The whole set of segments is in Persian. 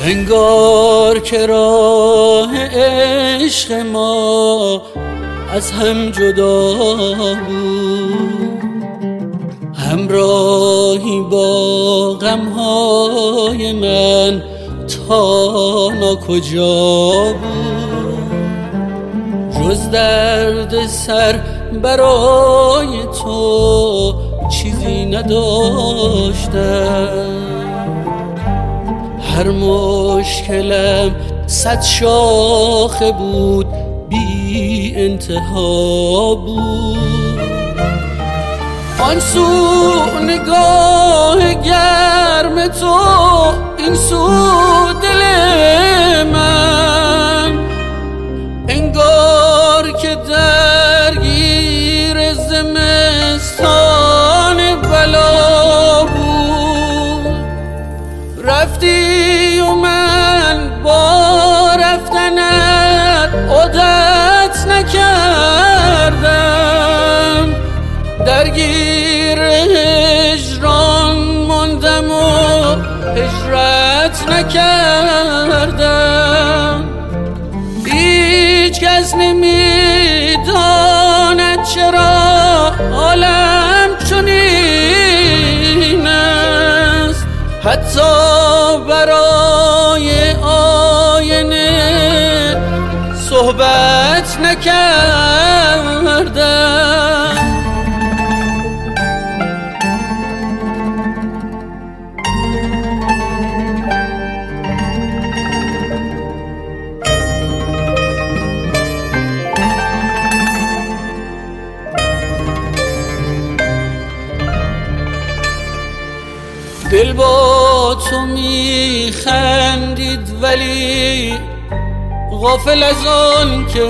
انگار که راه عشق ما از هم جدا بود، همراهی با غمهای من تا ناکجا بود. جز درد سر برای تو چیزی نداشتم، هر مشکلم 100 شاخه بود، بی انتها بود. آن سو نگاه گرم تو، این سو دل من، انگار که درگیر زمستان بلا بود. رفتی و من با رفتنت عادت نکردم، درگیر هجران ماندم و هجرت نکردم. هیچ کس نمیداند چرا عالم چنین است، حتی برای آینه صحبت نکردم. دل با تو میخندید ولی غافل از آن که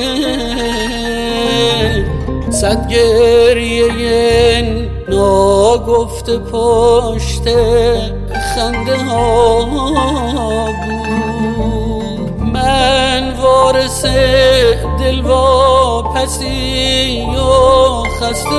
100 گریه ناگفته پشت خنده ها بود. من وارث دلواپسی و خسته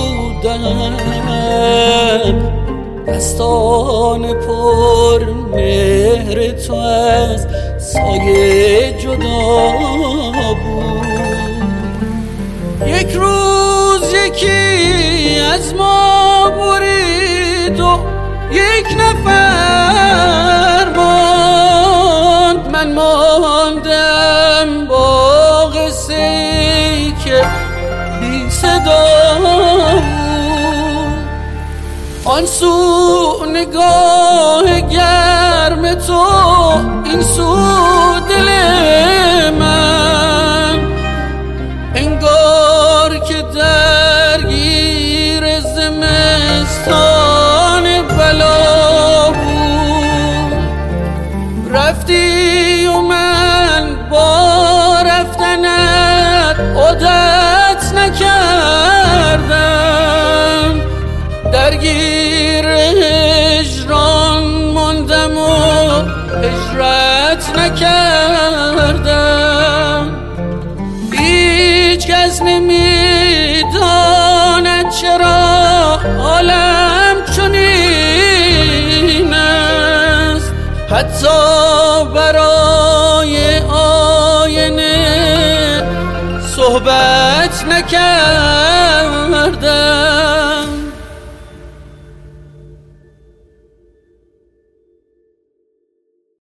بودم، دستان پر مهر تو از سایه جدا بود. یک روز یکی از ما برید و یک نفر ماند، من ماندم با قصه‌ای که بی صدا بود. آن سو نگاه گرم تو، این سو دل من، انگار که درگیر زمستان بلا بود. رفتی و من با رفتنت عادت نکردم، درگیر هجران ماندم و هجرت نکردم. هیچ کس نمیداند چرا عالم چنین است، حتی برای آینه صحبت نکردم.